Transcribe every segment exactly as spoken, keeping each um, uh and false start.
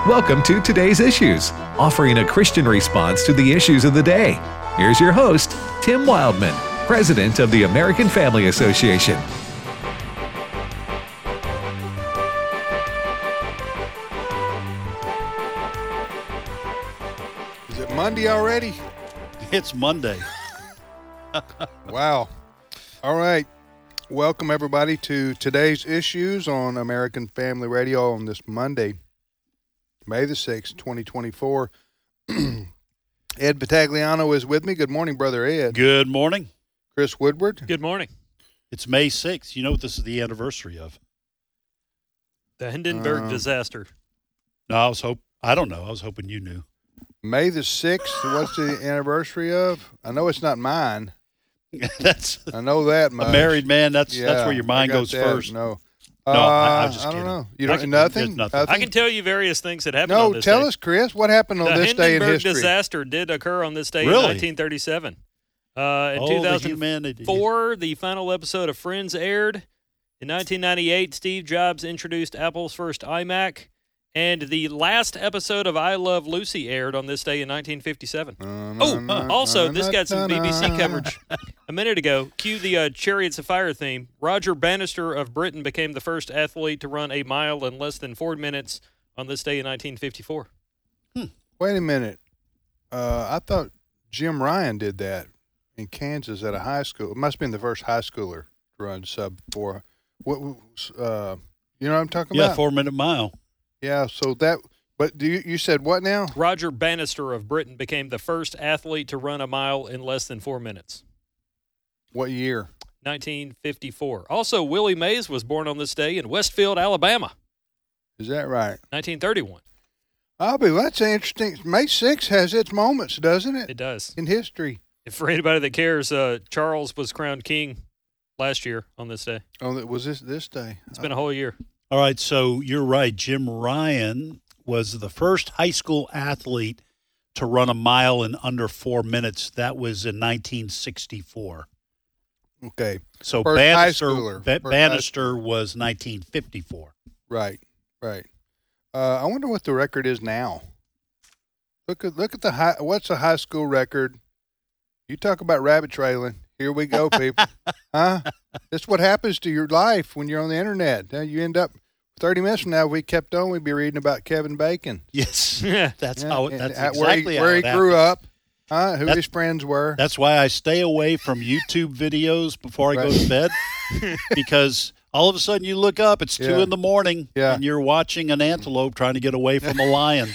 Welcome to Today's Issues, offering a Christian response to the issues of the day. Here's your host, Tim Wildman, President of the American Family Association. Is it Monday already? It's Monday. Wow. All right. Welcome, everybody, to Today's Issues on American Family Radio on this Monday, May the sixth, twenty twenty-four. Ed Battagliano is with me. Good morning, Brother Ed. Good morning. Chris Woodward. Good morning. It's May sixth. You know what this is the anniversary of? The Hindenburg Um, disaster. No, I was hope I don't know. I was hoping you knew. May the sixth, what's the anniversary of? I know it's not mine. That's I know that much. a married man. That's Yeah, that's where your mind I got goes that. first. No. No, uh, I- I'm just I don't kidding. know. You I don't can- nothing? there's nothing. I can tell you various things that happened No, on this tell day. us, Chris, what happened on the this day in Hindenburg history? disaster did occur on this day Really? in nineteen thirty-seven. Uh, in Oh, two the thousand humanity. four, the final episode of Friends aired. In nineteen ninety-eight, Steve Jobs introduced Apple's first iMac. And the last episode of I Love Lucy aired on this day in nineteen fifty-seven. Oh, also, this got some B B C coverage a minute ago. Cue the uh, Chariots of Fire theme. Roger Bannister of Britain became the first athlete to run a mile in less than four minutes on this day in nineteen fifty-four. Wait a minute. Uh, I thought Jim Ryan did that in Kansas at a high school. It must have been the first high schooler to run sub four. What? was, Uh, you know what I'm talking Yeah, about? four minute mile. Yeah. So that. But do you, you said what now? Roger Bannister of Britain became the first athlete to run a mile in less than four minutes. What year? nineteen fifty-four. Also, Willie Mays was born on this day in Westfield, Alabama. Is that right? nineteen thirty-one. I'll be. That's interesting. May sixth has its moments, doesn't it? It does. In history. And for anybody that cares, uh, Charles was crowned king last year on this day. Oh, it was this this day? It's been a whole year. All right, so you're right. Jim Ryan was the first high school athlete to run a mile in under four minutes. That was in nineteen sixty-four. Okay. So First high Bannister, schooler. Ba- First high Bannister was nineteen fifty-four. Right. Right. Uh, I wonder what the record is now. Look at look at the high. What's the high school record? You talk about rabbit trailing. Here we go, people. Huh? That's what happens to your life when you're on the internet. Now you end up thirty minutes from now. If we kept on, we'd be reading about Kevin Bacon. Yes, Yeah. that's Yeah, how. It, and that's at- exactly where he, how where he it grew happened. up. Huh? Who That- his friends were. That's why I stay away from YouTube videos before I go Right. to bed, because all of a sudden you look up, it's two Yeah. in the morning, Yeah. and you're watching an antelope trying to get away from a lion.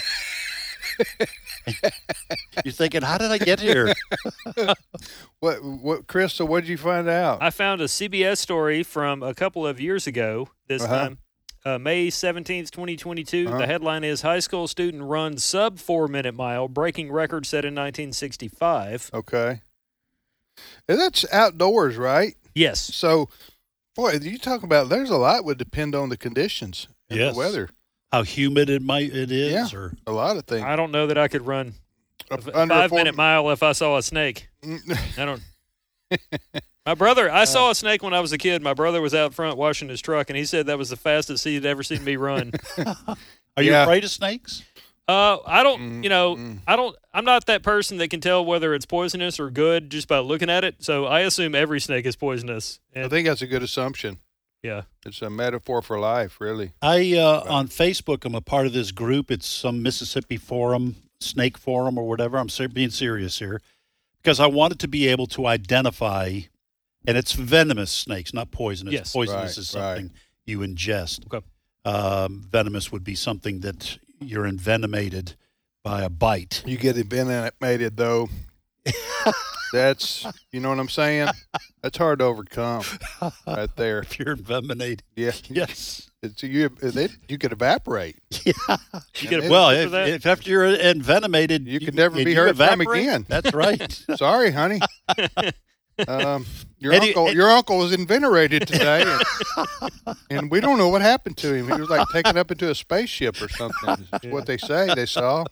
You're thinking, how did I get here? What? What? Crystal? What did you find out? I found a C B S story from a couple of years ago, this Uh-huh. time, uh, May seventeenth, twenty twenty-two. Uh-huh. The headline is High School Student Runs Sub Four Minute Mile, Breaking Record Set in nineteen sixty-five. Okay. And that's outdoors, right? Yes. So, boy, you talk about there's a lot would depend on the conditions and Yes. the weather. How humid it might it is, Yeah. or A lot of things. I don't know that I could run a Up under five four- minute mile if I saw a snake. I don't. My brother, I saw a snake when I was a kid. My brother was out front washing his truck, and he said that was the fastest he had ever seen me run. are you Yeah. afraid of snakes? Uh, I don't, Mm, you know, mm. I don't, I'm not that person that can tell whether it's poisonous or good just by looking at it. So I assume every snake is poisonous. I And think that's a good assumption. yeah, It's a metaphor for life, really. I uh, on Facebook, I'm a part of this group. It's some Mississippi forum, snake forum, or whatever. I'm ser- being serious here because I wanted to be able to identify, and it's venomous snakes, not poisonous. Yes. Poisonous Right, is something you ingest. Okay. Um, venomous would be something that you're envenomated by a bite. You get envenomated, though. That's, you know what I'm saying? That's hard to overcome right there. If you're envenomated, Yeah. yes. It's, you, it, you could evaporate. Yeah. you get a Well, for if, that? if after you're envenomated, You can never and be you heard from evaporate, again. That's right. Sorry, honey. Um, your And he- uncle, and- your uncle was invenerated today, and, and we don't know what happened to him. He was like taken up into a spaceship or something. Is what they say they saw.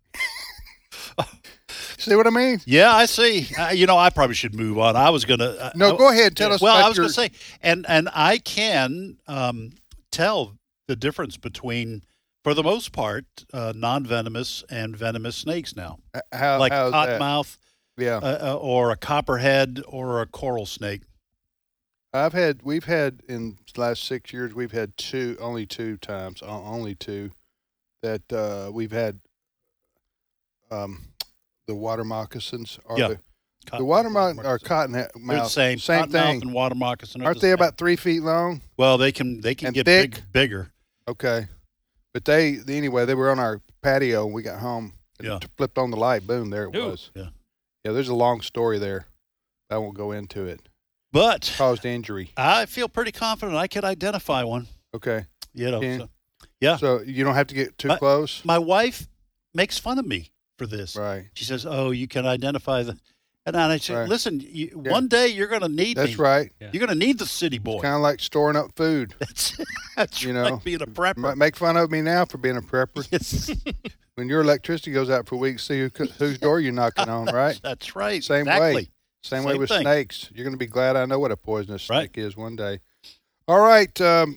See what I mean? Yeah, I see. Uh, you know, I probably should move on. I was gonna. Uh, No, I- go ahead. Tell us. Well, about I was your, going to say, and and I can um, tell the difference between for the most part, uh, non-venomous and venomous snakes now, H- How, like how's that? cottonmouth Yeah. uh, uh, or a copperhead or a coral snake. I've had, we've had in the last six years, we've had two, only two times, o- only two, that uh, we've had um, the water moccasins. Or Yeah. the, Cotton- the water mo- or moccasin. cotton They're the mouth, same. same Cottonmouth thing. and water moccasin are Aren't the they same. about three feet long? Well, they can they can and get thick? big, bigger. Okay. But they, anyway, they were on our patio and we got home. And Yeah. t- flipped on the light. Boom, there it Ooh. was. Yeah. Yeah, there's a long story there. I won't go into it. But Caused injury. I feel pretty confident I could identify one. Okay. You know, Can- so, yeah. So you don't have to get too I- close? My wife makes fun of me for this. Right. She says, "Oh, you can identify the," and I say, Right. "Listen, you, Yeah. one day you're going to need That's me. right. Yeah. You're going to need the city boy." Kind of like storing up food. That's that's You right, know, being a You prepper. might make fun of me now for being a prepper. Yes. When your electricity goes out for weeks, see who, whose door you're knocking on, right? That's right. Same exactly. way. Same, way Same with thing. snakes. You're going to be glad I know what a poisonous Right. snake is one day. All right. Um,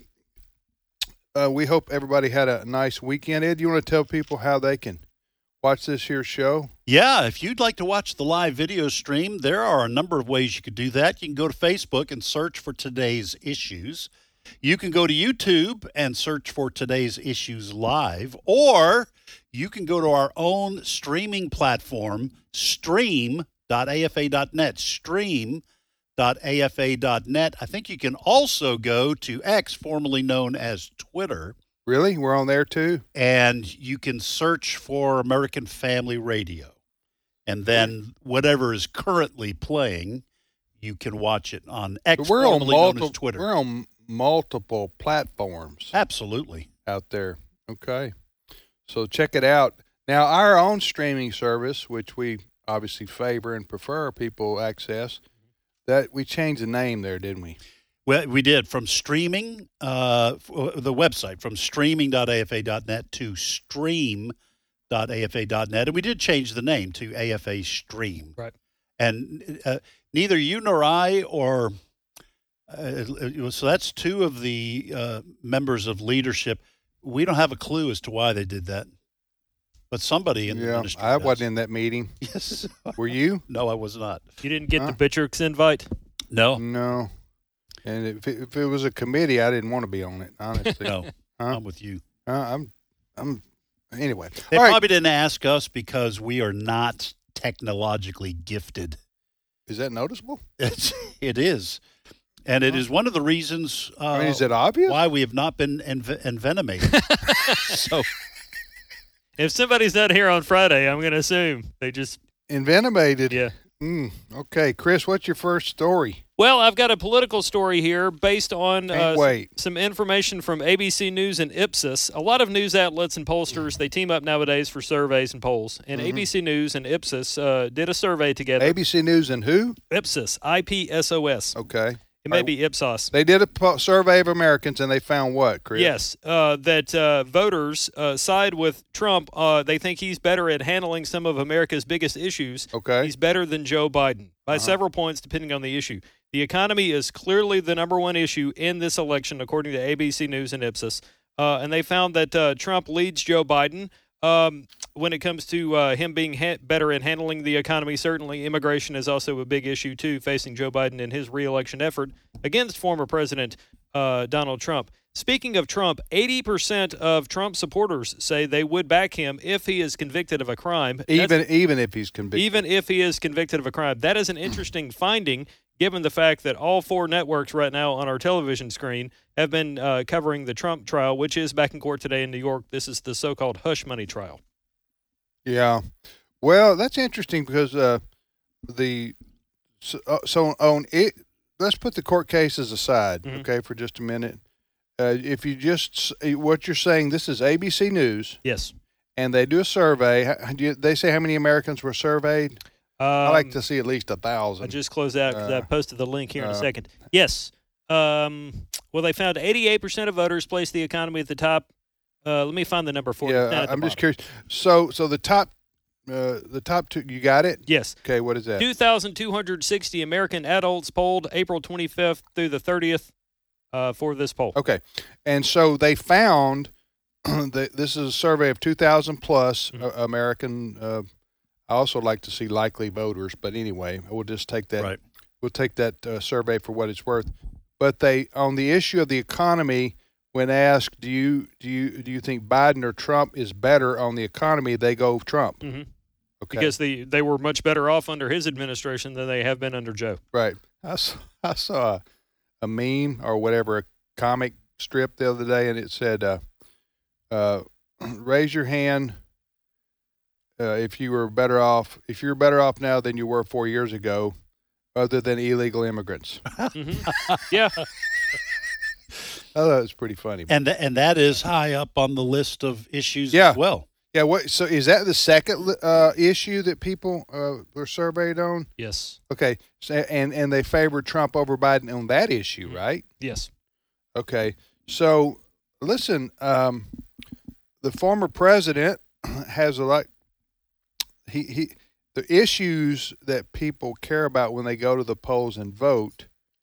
uh, we hope everybody had a nice weekend. Ed, you want to tell people how they can watch this here show? Yeah, if you'd like to watch the live video stream, there are a number of ways you could do that. You can go to Facebook and search for Today's Issues. You can go to YouTube and search for Today's Issues Live, or you can go to our own streaming platform, stream dot A F A dot net, stream dot A F A dot net. I think you can also go to X, formerly known as Twitter, Really? We're on there too? and you can search for American Family Radio. And then whatever is currently playing, you can watch it on X, But we're on formerly known multiple. as Twitter. We're on multiple platforms Absolutely. out there. Okay, so check it out. Now, our own streaming service, which we obviously favor and prefer people access, that we changed the name there, didn't we? Well, we did from streaming, uh, f- the website, from streaming dot A F A dot net to stream dot A F A dot net. And we did change the name to A F A Stream. Right. And uh, neither you nor I or uh, so that's two of the uh, members of leadership. We don't have a clue as to why they did that. But somebody in the Yeah, ministry I does. wasn't in that meeting. Yes. Were you? No, I was not. You didn't get Huh? the Bitrix invite? No. No. And if it, if it was a committee, I didn't want to be on it, honestly. No. Huh? I'm with you. Uh, I'm, I'm. Anyway, They all right. probably didn't ask us because we are not technologically gifted. Is that noticeable? It's, it is. And it is one of the reasons uh, I mean, is it obvious? why we have not been env- envenomated. so, If somebody's not here on Friday, I'm going to assume they just, Envenomated. yeah. Mm, okay, Chris, what's your first story? Well, I've got a political story here based on Can't uh, wait. some information from A B C News and Ipsos. A lot of news outlets and pollsters, they team up nowadays for surveys and polls. And Mm-hmm. A B C News and Ipsos uh, did a survey together. A B C News and who? Ipsos, I P S O S. Okay. It may be Ipsos. They did a po- survey of Americans, and they found what, Chris? Yes, uh, that uh, voters uh, side with Trump. Uh, they think he's better at handling some of America's biggest issues. Okay. He's better than Joe Biden by Uh-huh. several points, depending on the issue. The economy is clearly the number one issue in this election, according to A B C News and Ipsos. Uh, and they found that uh, Trump leads Joe Biden um, when it comes to uh, him being ha- better at handling the economy. Certainly, immigration is also a big issue, too, facing Joe Biden in his reelection effort against former President uh, Donald Trump. Speaking of Trump, eighty percent of Trump supporters say they would back him if he is convicted of a crime. That's- Even even if he's convicted. even if he is convicted of a crime. That is an interesting finding, given the fact that all four networks right now on our television screen have been uh, covering the Trump trial, which is back in court today in New York. This is the so-called hush money trial. Yeah. Well, that's interesting because uh, the so, uh, so on it. Let's put the court cases aside, Mhm. okay, for just a minute. Uh, if you just what you're saying, this is A B C News, Yes. and they do a survey. How- do you- They say how many Americans were surveyed. Um, I like to see at least a I thousand. just closed out because I Uh, posted the link here in a uh, second. Yes. Um, well, they found eighty-eight percent of voters placed the economy at the top. Uh, let me find the number for you. It's down Yeah, at I- I'm the just bottom. curious. So, so the top, uh, the top two, you got it? Yes. Okay, what is that? two thousand two hundred sixty American adults polled April twenty-fifth through the thirtieth uh, for this poll. Okay, and so they found the, this is a survey of two thousand plus uh, American. Uh, I also like to see likely voters, but anyway, we'll just take that. Right. We'll take that uh, survey for what it's worth. But they, on the issue of the economy, when asked, do you do you do you think Biden or Trump is better on the economy, they go Trump. Mm-hmm. Okay. Because the, they were much better off under his administration than they have been under Joe. Right. I saw, I saw a, a meme or whatever, a comic strip the other day, and it said, uh, uh, raise your hand uh, if you were better off, if you're better off now than you were four years ago, other than illegal immigrants. Mm-hmm. Yeah. I thought it was pretty funny. And th- and that is high up on the list of issues Yeah. as well. Yeah. What? So is that the second uh, issue that people uh, were surveyed on? Yes. Okay. So, and and they favored Trump over Biden on that issue, right? Yes. Okay. So listen, um, the former president has a lot. He he. The issues that people care about when they go to the polls and vote,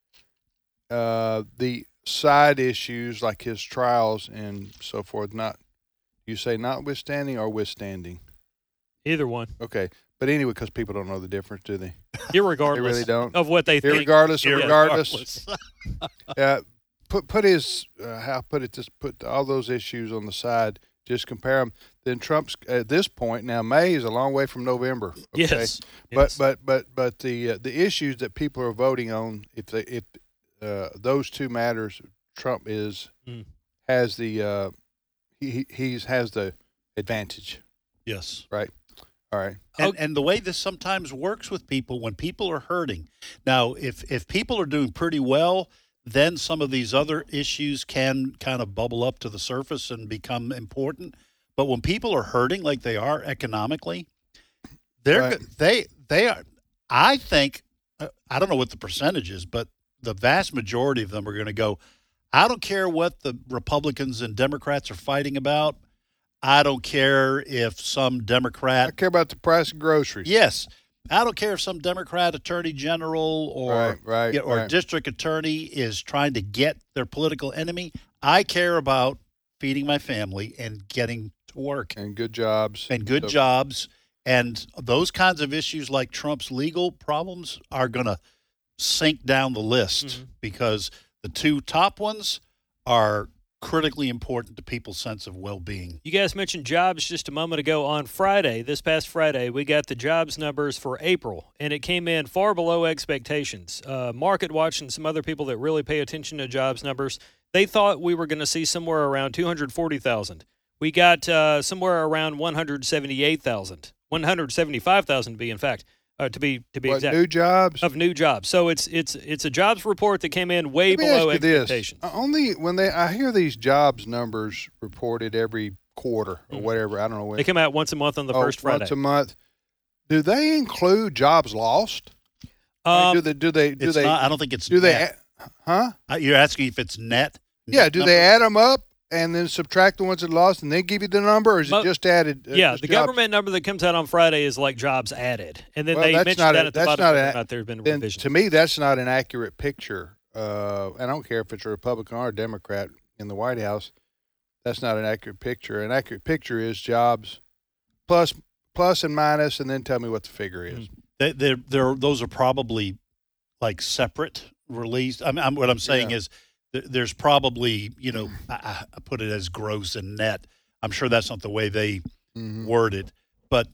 uh, the side issues like his trials and so forth, not, you say notwithstanding or withstanding? Either one. Okay. But anyway, because people don't know the difference, do they? Irregardless They really don't. of what they think. Irregardless, Yeah. regardless. Yeah. Put put his uh, how put it just put all those issues on the side. Just compare them. Then Trump's at this point now. May is a long way from November. Okay? Yes. But Yes. but but but the uh, the issues that people are voting on, if they if uh, those two matters, Trump is Mm. has the uh, he he he's has the advantage. Yes. Right. All right. And, Okay. and the way this sometimes works with people when people are hurting. Now, if if people are doing pretty well, then some of these other issues can kind of bubble up to the surface and become important. But when people are hurting like they are economically, they're Right. go- they they are. I think uh, I don't know what the percentage is, but the vast majority of them are going to go. I don't care what the Republicans and Democrats are fighting about. I don't care if some I Democrat. care about the price of groceries. Yes. I don't care if some Democrat attorney general or Right, right, yeah, or right. district attorney is trying to get their political enemy. I care about feeding my family and getting to work And good jobs. and good So- jobs. And those kinds of issues like Trump's legal problems are going to sink down the list Mhm. because the two top ones are critically important to people's sense of well-being. You guys mentioned jobs just a moment ago. On Friday, this past Friday, we got the jobs numbers for April, and it came in far below expectations. Uh, Market Watch and some other people that really pay attention to jobs numbers, they thought we were going to see somewhere around two hundred forty thousand. We got uh, somewhere around one hundred seventy-eight thousand, one hundred seventy-five thousand to be in fact, uh, to be to be What, exact. new jobs? Of new jobs. So it's it's it's a jobs report that came in way Let me below ask you this. expectations. Uh, Only when they, I hear these jobs numbers reported every quarter or Mhm. whatever. I don't know when. They come out once a month on the oh, first Friday. Once a month. Do they include jobs lost? Like, Um, do they? Do they? Do It's they? not, I don't think it's do they? net. a- Huh? Uh, You're asking if it's net? Yeah. Net Do number? they add them up and then subtract the ones that lost and then give you the number, or is Mo- it just added? uh, Yeah, just the jobs? government number that comes out on Friday is like jobs added, and then Well, they that's mentioned not that a- at the that's bottom not whether a- or not there have been Then revisions. to me, that's not an accurate picture. Uh, I don't care if it's a Republican or a Democrat in the White House. That's not an accurate picture. An accurate picture is jobs plus plus and minus, and then tell me what the figure is. They, they're, they're, those are probably like separate released. I mean, I'm, what I'm saying Yeah. is th- there's probably, you know, I, I put it as gross and net. I'm sure that's not the way they Mhm. word it, but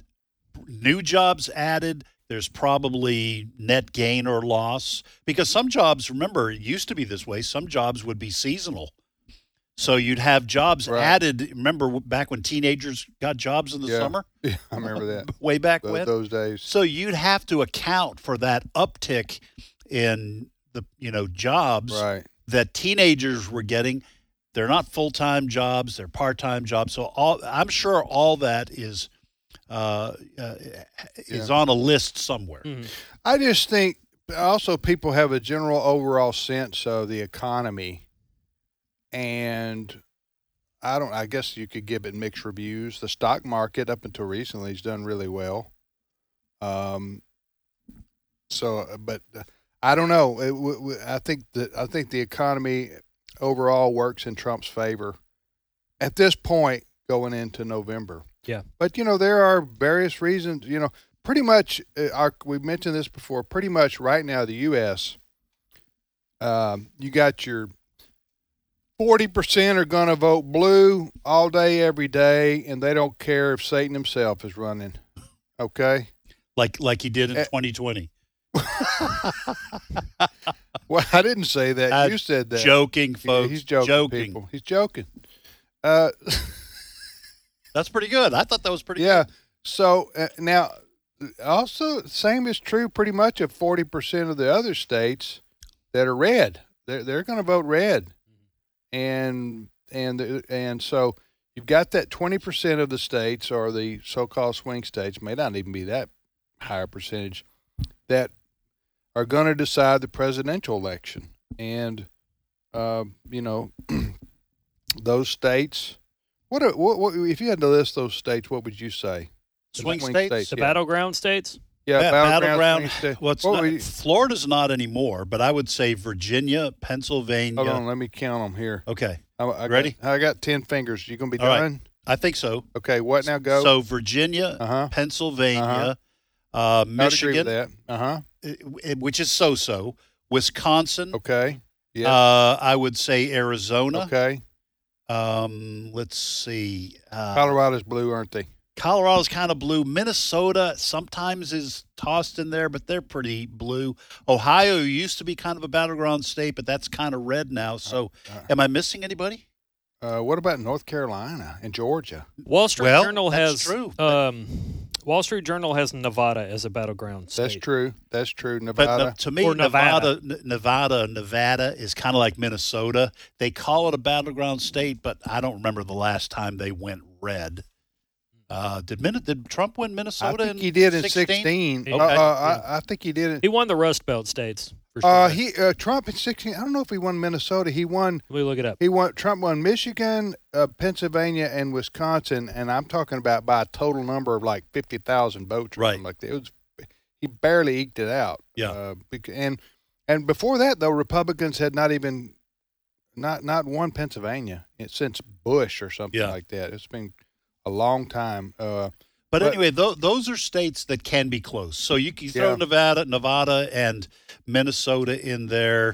new jobs added, there's probably net gain or loss because some jobs, remember, it used to be this way. Some jobs would be seasonal. So you'd have jobs Right. added. Remember back when teenagers got jobs in the Yeah. summer? Yeah, I remember that. Way back Those, when? those days. So you'd have to account for that uptick in the, you know, jobs Right. that teenagers were getting. They're not full-time jobs, they're part-time jobs. So all I'm sure all that is uh, uh, is Yeah. on a list somewhere. Mhm. I just think also people have a general overall sense of the economy, and I don't. I guess you could give it mixed reviews. The stock market up until recently has done really well. Um. So, but I don't know. It, w- w- I think that I think the economy overall works in Trump's favor. at this point going into November. Yeah. But, you know, there are various reasons, you know, pretty much, uh, our, we've mentioned this before, pretty much right now the U S, um, you got your forty percent are going to vote blue all day, every day, and they don't care if Satan himself is running. Okay? Like like he did in Uh, twenty twenty. Well, I didn't say that. Uh, you said that. Joking, Yeah, folks. he's joking, joking. people. He's joking. Uh, That's pretty good. I thought that was pretty yeah. good. So uh, now, also, same is true pretty much of forty percent of the other states that are red. They're they're going to vote red, and and and so you've got that twenty percent of the states, or the so-called swing states, may not even be that higher percentage, that are going to decide the presidential election, and uh, you know those states. What, are, what what if you had to list those states? What would you say? Swing, Swing states. states. The Yeah. battleground states? Yeah, Yeah, battleground. battleground. swing state. Well, it's What not, would you- Florida's not anymore, but I would say Virginia, Pennsylvania. hold on, let me count them here. Okay, I, I Ready? Got, I got ten fingers. You gonna be All right. done? I think so. Okay, what now? Go. So Virginia, uh huh. Pennsylvania, uh, I agree with Michigan, that. Uh huh. uh, which is so-so, Wisconsin. Okay. Yeah. Uh, I would say Arizona. okay. Um, let's see. Uh, Colorado's blue, aren't they? Colorado's kind of blue. Minnesota sometimes is tossed in there, but they're pretty blue. Ohio used to be kind of a battleground state, but that's kind of red now. So, Uh, am I missing anybody? uh, what about North Carolina and Georgia? Wall Street Well, Journal that's has true. Um, Wall Street Journal has Nevada as a battleground state. That's true. That's true. But Nevada. uh, to me, Or Nevada, Nevada. N- Nevada, Nevada is kind of like Minnesota. They call it a battleground state, but I don't remember the last time they went red. Uh, did Min- did Trump win I Minnesota? think he did in sixteen? sixteen. He Uh, did. uh, I, I think he did it. He won the Rust Belt states for sure. Uh, he uh, Trump in sixteen. I don't know if he won Minnesota. He won. Let me look it up. He won. Trump won Michigan, uh, Pennsylvania, and Wisconsin, and I'm talking about by a total number of like fifty thousand votes, or Right. something like that. It was. He barely eked it out. Yeah. Uh, bec- and and before that, though, Republicans had not even not not won Pennsylvania since Bush or something Yeah. like that. It's been a long time. Uh, But, But- anyway, th- those are states that can be close. So you can throw Yeah. Nevada, Nevada, and Minnesota in there.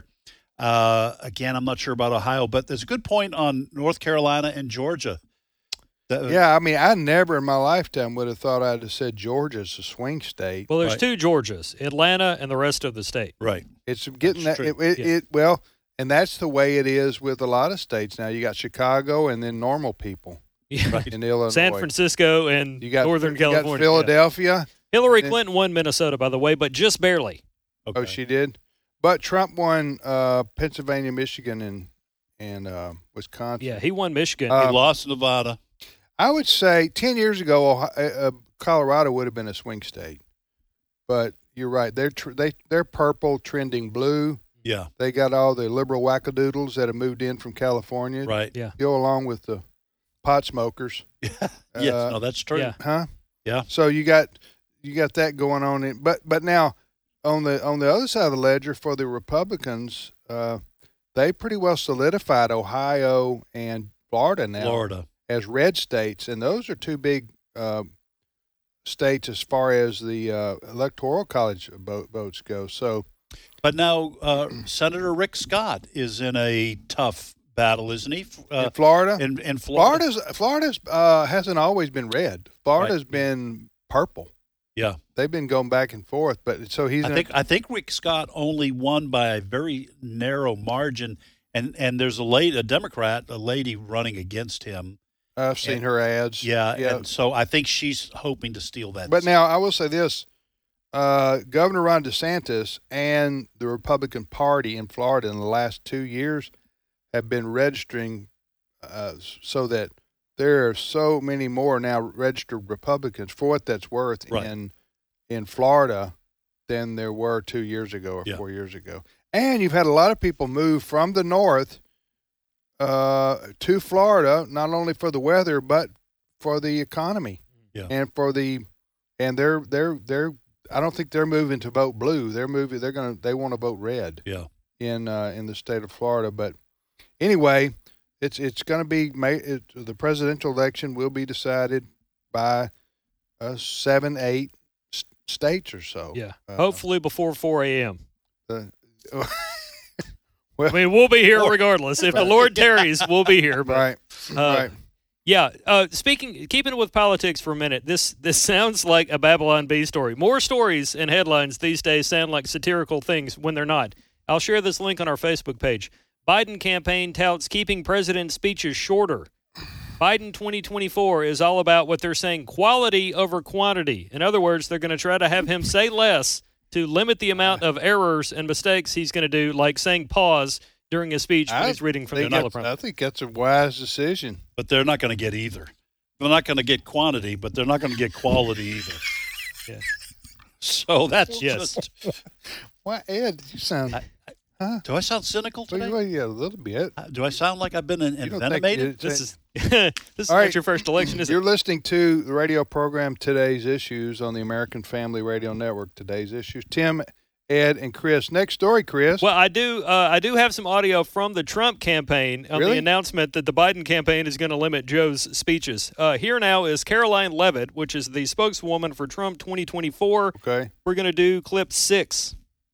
Uh, again, I'm not sure about Ohio, but there's a good point on North Carolina and Georgia. That- yeah, I mean, I never in my lifetime would have thought I'd have said Georgia's a swing state. Well, there's Right. two Georgias, Atlanta and the rest of the state. Right. It's getting That's that. It, true. it, Yeah. it well, and that's the way it is with a lot of states now. You got Chicago and then normal people Yeah. in Illinois. San Francisco and You got Northern you California. got yeah. Philadelphia. Hillary and- Clinton won Minnesota, by the way, but just barely. Okay. Oh, she did. But Trump won uh, Pennsylvania, Michigan, and and uh, Wisconsin. Yeah, he won Michigan. Uh, He lost Nevada. I would say ten years ago, Ohio, uh, Colorado would have been a swing state. But you're right; they're tr- they they're purple, trending blue. Yeah. They got all the liberal wackadoodles that have moved in from California. Right. Yeah. Go along with the pot smokers, yes. Uh, No, that's true. yeah. huh? Yeah. So you got you got that going on. In, but but now on the on the other side of the ledger for the Republicans, uh, they pretty well solidified Ohio and Florida now Florida. as red states, and those are two big uh, states as far as the uh, electoral college vote, votes go. So But now uh, Senator Rick Scott is in a tough battle, isn't he? Uh, in Florida, in, in Florida. Florida's Florida's uh, hasn't always been red. Florida's Right. been purple. Yeah. They've been going back and forth, but so he's I in think I think Rick Scott only won by a very narrow margin, and, and there's a lady, a Democrat, a lady running against him. a, I've seen and- her ads. Yeah, yeah. and so I think she's hoping to steal that. But now I will say this: uh, Governor Ron DeSantis and the Republican Party in Florida in the last two years have been registering uh, so that there are so many more now registered Republicans, for what that's worth, Right. in in Florida than there were two years ago or Yeah. four years ago. And you've had a lot of people move from the north uh, to Florida, not only for the weather but for the economy, Yeah. and for the and they're they're they're. I don't think they're moving to vote blue. They're moving. They're gonna. They want to vote red yeah, in uh, in the state of Florida. But anyway, It's it's going to be made. It, the presidential election will be decided by uh, seven, eight s- states or so. Yeah. Uh, Hopefully before four a.m. The, I mean, we'll be here regardless. If the Lord tarries, we'll be here. But, right. uh, right. Yeah. Uh, speaking, keeping it with politics for a minute, this this sounds like a Babylon Bee story. More stories and headlines these days sound like satirical things when they're not. I'll share this link on our Facebook page. Biden campaign touts keeping president's speeches shorter. Biden twenty twenty-four is all about what they're saying, quality over quantity. In other words, they're going to try to have him say less to limit the amount of errors and mistakes he's going to do, like saying pause during a speech when I he's reading from the think that's- teleprompter. I think that's a wise decision. But they're not going to get either. They're not going to get quantity, but they're not going to get quality either. Yeah. So that's Yes. just. Why, Ed? You sound. I- Do I sound cynical today? Well, yeah, a little bit. Uh, Do I sound like I've been en- You don't think envenomated? it- This is this is All not right. your first election, is You're it? listening to the radio program Today's Issues on the American Family Radio Network. Today's Issues. Tim, Ed, and Chris. Next story, Chris. Well, I do. Uh, I do have some audio from the Trump campaign on Really? the announcement that the Biden campaign is going to limit Joe's speeches. Uh, here now is Caroline Levitt, which is the spokeswoman for Trump twenty twenty-four. Okay. We're going to do clip six.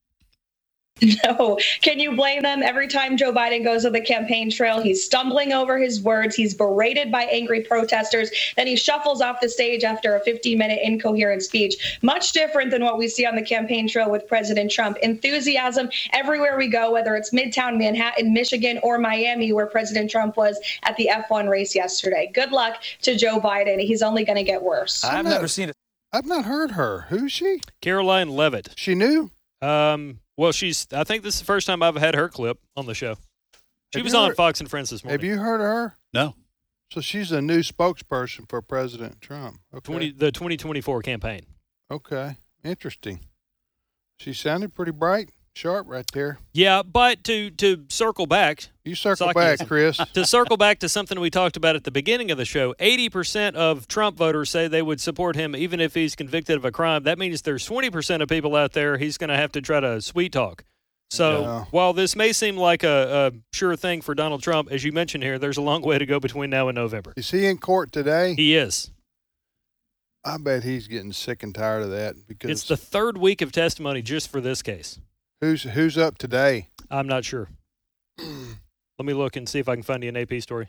No. Can you blame them? Every time Joe Biden goes on the campaign trail, he's stumbling over his words. He's berated by angry protesters. Then he shuffles off the stage after a fifteen-minute incoherent speech. Much different than what we see on the campaign trail with President Trump. Enthusiasm everywhere we go, whether it's Midtown Manhattan, Michigan, or Miami, where President Trump was at the F one race yesterday. Good luck to Joe Biden. He's only going to get worse. I've I've not- never seen it. I've not heard her. Who's she? Caroline Levitt. She new? Um, well, she's. I think this is the first time I've had her clip on the show. She Have was you on heard- Fox and Friends this morning. Have you heard of her? No. So she's a new spokesperson for President Trump. Okay. twenty the twenty twenty-four campaign. Okay. Interesting. She sounded pretty bright, sharp right there. Yeah, but to to circle back, You circle Saki. back, Chris. to circle back to something we talked about at the beginning of the show, eighty percent of Trump voters say they would support him even if he's convicted of a crime. That means there's twenty percent of people out there he's going to have to try to sweet talk. So Yeah. while this may seem like a, a sure thing for Donald Trump, as you mentioned here, there's a long way to go between now and November. Is he in court today? He is. I bet he's getting sick and tired of that because It's the third week of testimony just for this case. who's who's up today? I'm not sure. Let me look and see if I can find you an A P story.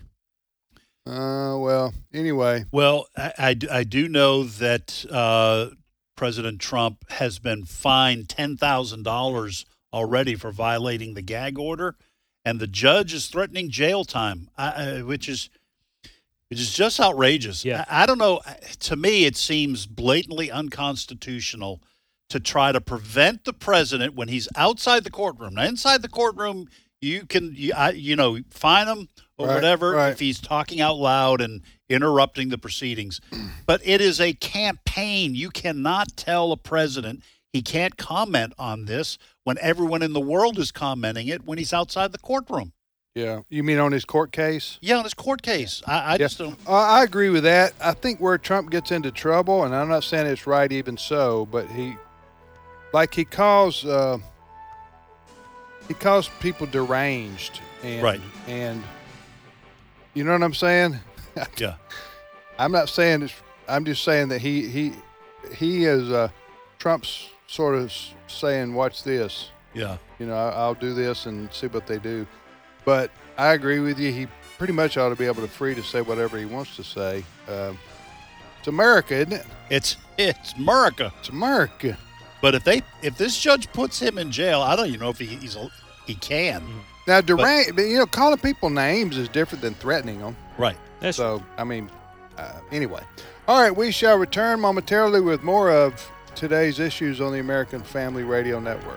Uh, well, anyway, Well, I, I do- I do know that uh, President Trump has been fined ten thousand dollars already for violating the gag order, and the judge is threatening jail time, I, I, which is which is just outrageous. Yeah. I, I don't know. To me, it seems blatantly unconstitutional to try to prevent the president when he's outside the courtroom. Now, inside the courtroom, you can you, I, you know fine him or Right, whatever right. if he's talking out loud and interrupting the proceedings. But it is a campaign. You cannot tell a president he can't comment on this when everyone in the world is commenting it when he's outside the courtroom. yeah. You mean on his court case? Yeah, on his court case. I, I Yeah. just don't. Uh, I agree with that. I think where Trump gets into trouble, and I'm not saying it's right even so, but he, like he calls, uh, he calls people deranged, and Right. and you know what I'm saying? Yeah. I'm not saying it's. I'm just saying that he he he is uh, Trump's sort of s- saying, "Watch this." Yeah. You know, I, I'll do this and see what they do. But I agree with you. He pretty much ought to be able to free to say whatever he wants to say. Um, it's America, isn't it? It's it's America. It's America. But if they if this judge puts him in jail, I don't even know if he, he's he can. Now, Durant, but, you know, calling people names is different than threatening them. Right. That's So, I mean, uh, anyway. All right, we shall return momentarily with more of today's issues on the American Family Radio Network.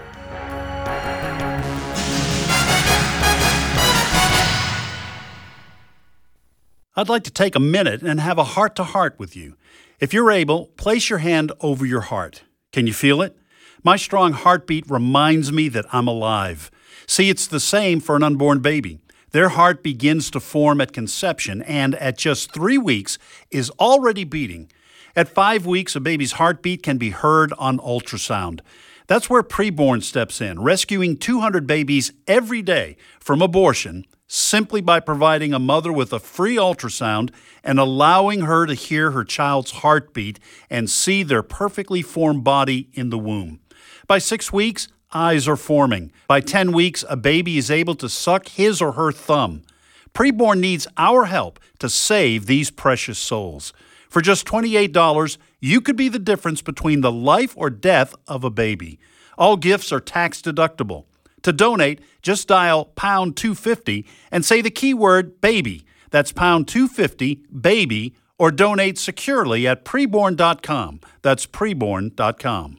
I'd like to take a minute and have a heart-to-heart with you. If you're able, place your hand over your heart. Can you feel it? My strong heartbeat reminds me that I'm alive. See, it's the same for an unborn baby. Their heart begins to form at conception and at just three weeks is already beating. At five weeks, a baby's heartbeat can be heard on ultrasound. That's where Preborn steps in, rescuing two hundred babies every day from abortion, simply by providing a mother with a free ultrasound and allowing her to hear her child's heartbeat and see their perfectly formed body in the womb. By six weeks, eyes are forming. By ten weeks, a baby is able to suck his or her thumb. Preborn needs our help to save these precious souls. For just twenty-eight dollars, you could be the difference between the life or death of a baby. All gifts are tax deductible. To donate, just dial pound two fifty and say the keyword baby. That's pound two fifty, baby, or donate securely at preborn dot com. That's preborn dot com.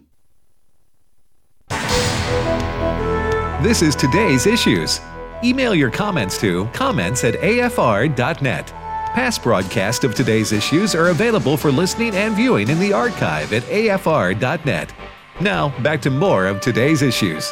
This is Today's Issues. Email your comments to comments at a f r dot net. Past broadcasts of Today's Issues are available for listening and viewing in the archive at a f r dot net. Now, back to more of Today's Issues.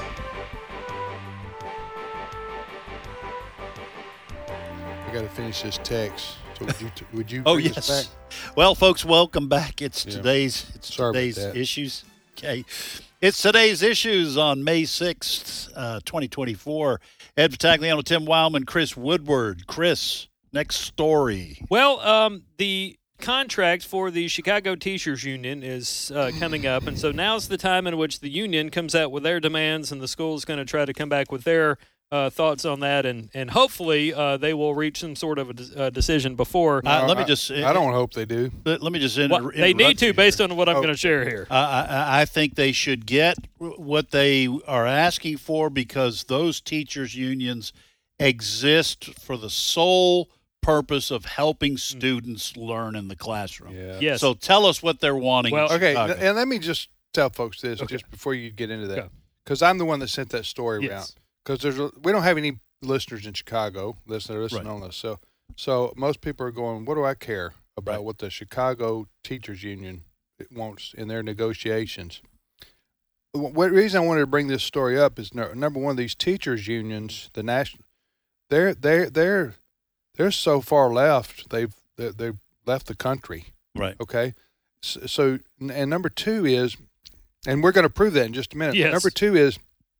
I got to finish this text. So would you t- would you Oh, bring yes. us back? Well, folks, welcome back. It's Yeah. today's it's Sorry about today's that. issues. Okay. It's Today's Issues on May sixth, uh, twenty twenty-four. Ed Vitagliano, Tim Wildman, Chris Woodward. Chris, next story. Well, um, the contract for the Chicago Teachers Union is uh, coming up, and so now's the time in which the union comes out with their demands, and the school's going to try to come back with their uh, thoughts on that, and and hopefully uh, they will reach some sort of a de- uh, decision before. Uh, No, let me I- just. I don't hope they do. Let, let me just. Inter- Well, they need interrupt to, you based here. on what I'm Oh. going to share here. I, I, I think they should get what they are asking for because those teachers' unions exist for the sole purpose of helping students learn in the classroom. Yeah. Yes. So tell us what they're wanting. Well- in Okay, Chicago. and let me just tell folks this Okay. just before you get into that, Okay. because I'm the one that sent that story around. Yes. Because there's a, we don't have any listeners in Chicago listening listening Right. on us, so so most people are going, what do I care about Right. what the Chicago Teachers Union wants in their negotiations? What reason I wanted to bring this story up is no- number one, these teachers unions, the national, they're they're they're they're so far left they've they- they've left the country. right. Okay, so, so and number two is, and we're going to prove that in just a minute. Yes. Number two is,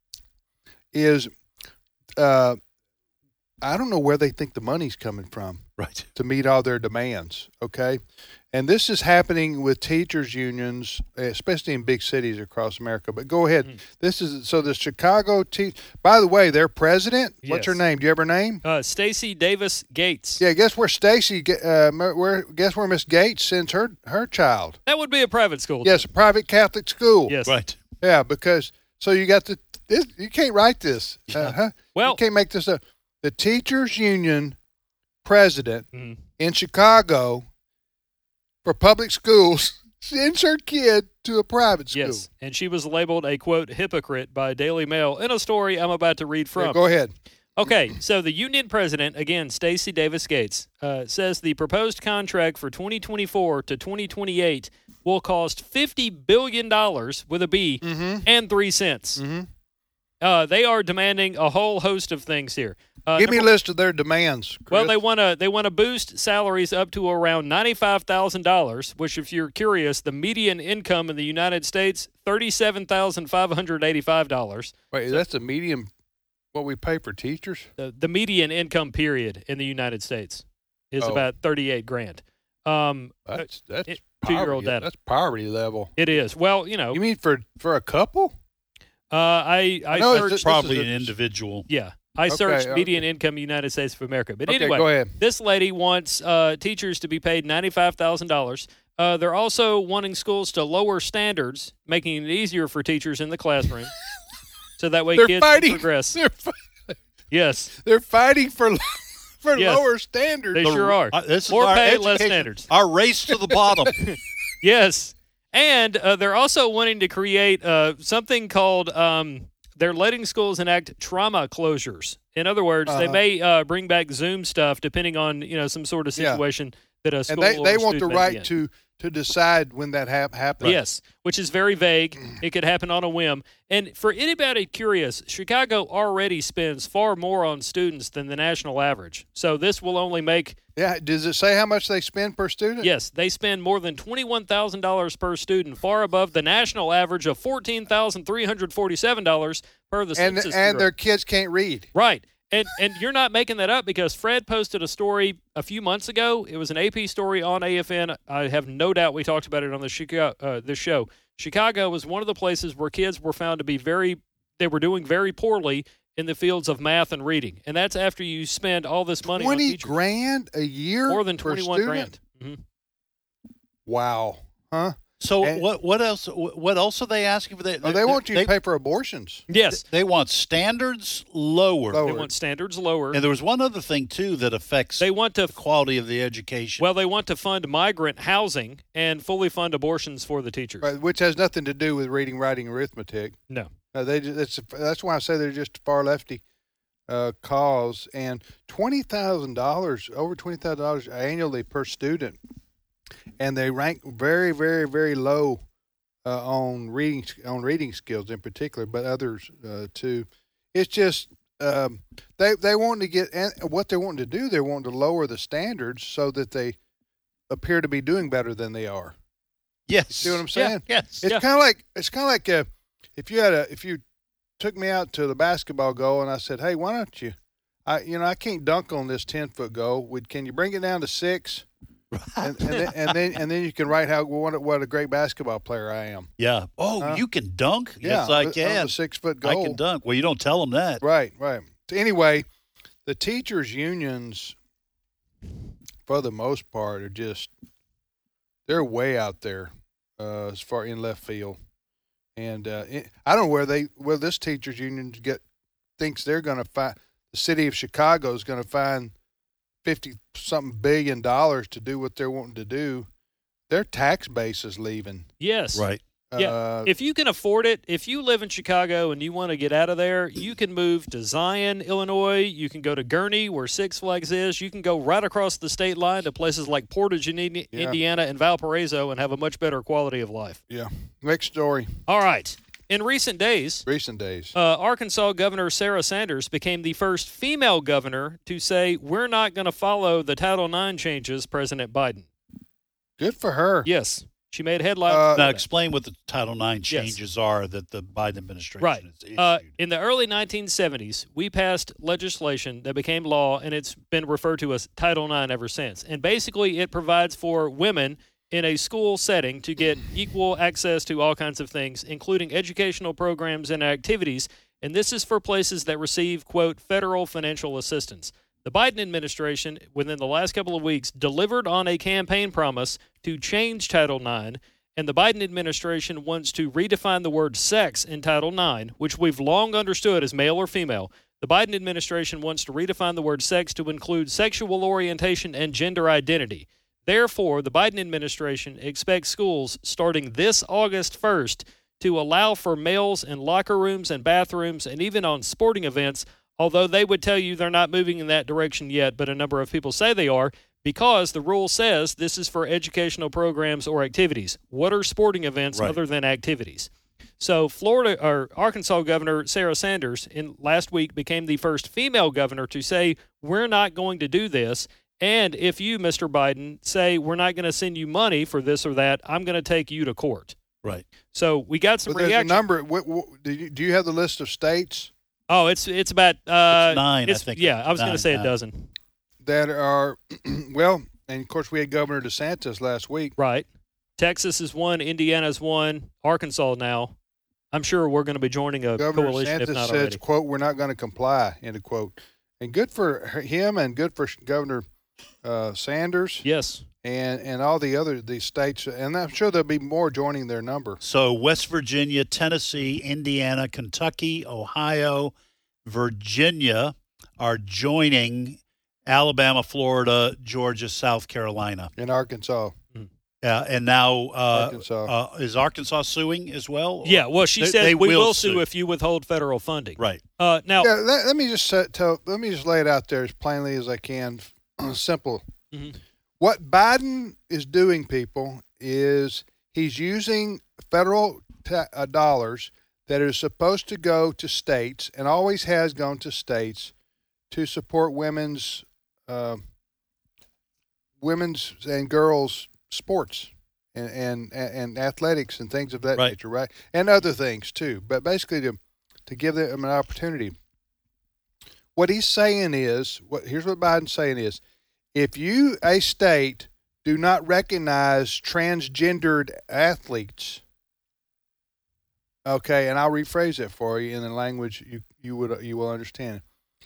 is, uh, I don't know where they think the money's coming from Right. to meet all their demands. Okay, and this is happening with teachers unions, especially in big cities across America. But go ahead. Mhm. This is so the Chicago te- By the way, their president. What's her Yes. name? Do you have her name? Uh, Stacey Davis Gates. Yeah. Guess where Stacy? ge- Uh, where? Guess where Miss Gates sends her her child? That would be a private school. Yes, a private Catholic school. Yes. Right. Yeah, because so you got the this, you can't write this. Yeah. Uh-huh. Well, you can't make this up. The teachers union president Mhm. in Chicago for public schools sends her kid to a private school. yes. And she was labeled a, quote, hypocrite by Daily Mail in a story I'm about to read Yeah, from. go ahead. Okay, so the union president, again, Stacey Davis Gates, uh, says the proposed contract for twenty twenty-four to twenty twenty-eight will cost fifty billion dollars with a B Mm-hmm. and three cents. Mm-hmm. Uh, they are demanding a whole host of things here. Uh, Give me a number- list of their demands. Chris. Well, they want to they want to boost salaries up to around ninety-five thousand dollars, which, if you're curious, the median income in the United States thirty-seven thousand five hundred eighty-five dollars. wait. That's the medium. What we pay for teachers? The, the median income period in the United States is Oh. about thirty-eight grand. Um, That's that's it- two-year-old poverty. data. That's poverty level. it is. Well, you know, You mean for for a couple? uh, I I No, it's searched. just- Probably is an a- individual. yeah, I Okay, searched okay. median income United States of America. But Okay, anyway, go ahead. this lady wants uh, teachers to be paid ninety-five thousand dollars. Uh, they're also wanting schools to lower standards, making it easier for teachers in the classroom, so that way They're kids fighting. can progress. They're fi- Yes, they're fighting for for Yes. lower standards. they sure are. Uh, this is More our pay, less education- standards. Our race to the bottom. Yes, and uh, they're also wanting to create uh, something called. Um, they're letting schools enact trauma closures. In other words, they Uh-huh. may uh, bring back Zoom stuff depending on you know some sort of Yeah. situation that a school and they, or they a want the student may be right in. to to decide when that hap- happens. Yes, which is very vague. It could happen on a whim. And for anybody curious, Chicago already spends far more on students than the national average. So this will only make, Yeah. Does it say how much they spend per student? yes, they spend more than twenty-one thousand dollars per student, far above the national average of fourteen thousand three hundred forty-seven dollars per the And Census and Bureau. their kids can't read. Right. And and you're not making that up because Fred posted a story a few months ago. It was an A P story on A F N. I have no doubt we talked about it on the Chicago, uh, this show. Chicago was one of the places where kids were found to be very, they were doing very poorly in the fields of math and reading. And that's after you spend all this money on twenty teachers. grand a year? More than per twenty-one student? grand. Mm-hmm. Wow. Huh? So And- what? What else? What else are they asking for? They, Oh, they want you to pay for abortions. Yes. They want standards lower. Lower. They want standards lower. And there was one other thing too that affects They want to the quality of the education. Well, they want to fund migrant housing and fully fund abortions for the teachers. Right, which has nothing to do with reading, writing, arithmetic. No. Uh, they just, it's, that's why I say they're just a far lefty uh, cause. And twenty thousand dollars, over twenty thousand dollars annually per student. And they rank very, very, very low uh, on reading on reading skills in particular, but others uh, too. It's just um, they they want to get and what they want to do. They're wanting to lower the standards so that they appear to be doing better than they are. yes. See what I'm saying? Yes. It's Yeah. kind of like it's kind of like uh, if you had a if you took me out to the basketball goal and I said, "Hey, why don't you? I you know I can't dunk on this ten foot goal. Would can you bring it down to six? And, and, then, and then and then you can write how what a, what a great basketball player I am. Yeah. Oh, Huh? you can dunk? Yeah, Yes, I on can. the six foot I goal. can dunk. Well, you don't tell them that. Right, right. So anyway, the teachers' unions, for the most part, are just they're way out there uh, as far in left field, and uh, it, I don't know where they where this teachers' union get thinks they're going to find the city of Chicago is going to find fifty something billion dollars to do what they're wanting to do. Their tax base is leaving. Yes. Right. Yeah. Uh, If you can afford it, if you live in Chicago and you want to get out of there, you can move to Zion, Illinois. You can go to Gurney, where Six Flags is. You can go right across the state line to places like Portage, in Indi- Yeah. Indiana, and Valparaiso and have a much better quality of life. yeah. Next story. All right. In recent days, Recent days. uh, Arkansas Governor Sarah Sanders became the first female governor to say, we're not going to follow the Title nine changes, President Biden. Good for her. Yes. She made headlines. Uh, for Now, that. explain what the Title nine changes are that the Biden administration Right. has issued. Uh, in the early nineteen seventies, we passed legislation that became law, and it's been referred to as Title nine ever since. And basically, it provides for women in a school setting to get equal access to all kinds of things, including educational programs and activities. And this is for places that receive, quote, federal financial assistance. The Biden administration, within the last couple of weeks, delivered on a campaign promise to change Title nine, and the Biden administration wants to redefine the word sex in Title nine, which we've long understood as male or female. The Biden administration wants to redefine the word sex to include sexual orientation and gender identity. Therefore, the Biden administration expects schools starting this August first to allow for males in locker rooms and bathrooms and even on sporting events, although they would tell you they're not moving in that direction yet, but a number of people say they are, because the rule says this is for educational programs or activities. What are sporting events Right. other than activities? So Florida or Arkansas Governor Sarah Sanders in last week became the first female governor to say, we're not going to do this. And if you, Mister Biden, say we're not going to send you money for this or that, I'm going to take you to court. right. So we got some But there's a reaction. number. What, what, do, you, do you have the list of states Oh, it's it's about uh, It's nine, I it's- think. Yeah, I was going Nine, to say a yeah. dozen. that are, well, and of course we had Governor DeSantis last week. Right. Texas is one, Indiana's one, Arkansas now. I'm sure we're going to be joining a Governor coalition if DeSantis not says, already. quote, we're not going to comply, end of quote. And good for him and good for Governor uh, Sanders Yes. and, and all the other these states. And I'm sure there'll be more joining their number. So West Virginia, Tennessee, Indiana, Kentucky, Ohio, Virginia are joining Alabama, Florida, Georgia, South Carolina. In Arkansas. Uh, and now uh, Arkansas. uh, is Arkansas suing as well? Yeah, well, she They- said they we will will sue sue. if you withhold federal funding. Right. Uh, now, Yeah, let, let me just set, tell. Let me just lay it out there as plainly as I can. Simple. Mhm. What Biden is doing, people, is he's using federal ta- uh, dollars that are supposed to go to states and always has gone to states to support women's, uh, women's and girls' sports and and, and athletics and things of that Right. nature, right? And other things too, but basically to to give them an opportunity. what he's saying is, what here's what Biden's saying is, if you, a state, do not recognize transgendered athletes, okay, and I'll rephrase it for you in the language you, you would you will understand.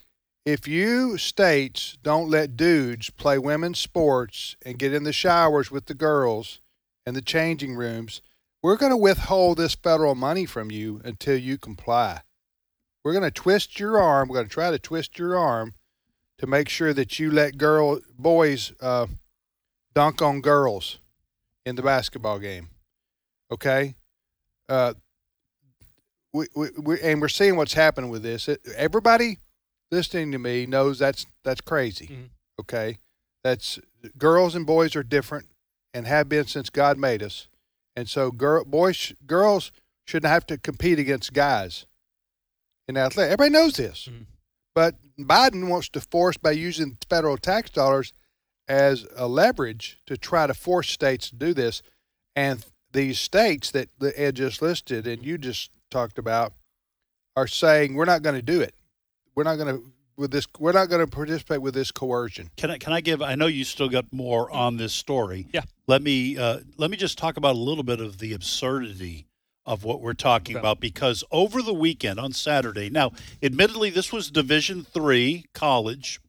If you states don't let dudes play women's sports and get in the showers with the girls and the changing rooms, we're going to withhold this federal money from you until you comply. We're going to twist your arm. We're going to try to twist your arm to make sure that you let girl boys uh, dunk on girls in the basketball game. Okay? Uh, we, we, we, and we're seeing what's happening with this. It, everybody listening to me knows that's that's crazy. Mm-hmm. Okay? That's girls and boys are different and have been since God made us. And so girl, boys, girls shouldn't have to compete against guys in athletics. Everybody knows this. Mm-hmm. But Biden wants to force, by using federal tax dollars as a leverage, to try to force states to do this. And these states that Ed just listed and you just talked about are saying, we're not going to do it. We're not going to with this. We're not going to participate with this coercion. Can I? Can I give? I know you still got more on this story. Yeah. Let me. Uh, let me just talk about a little bit of the absurdity of what we're talking okay. about, because over the weekend on Saturday. Now, admittedly, this was Division three college.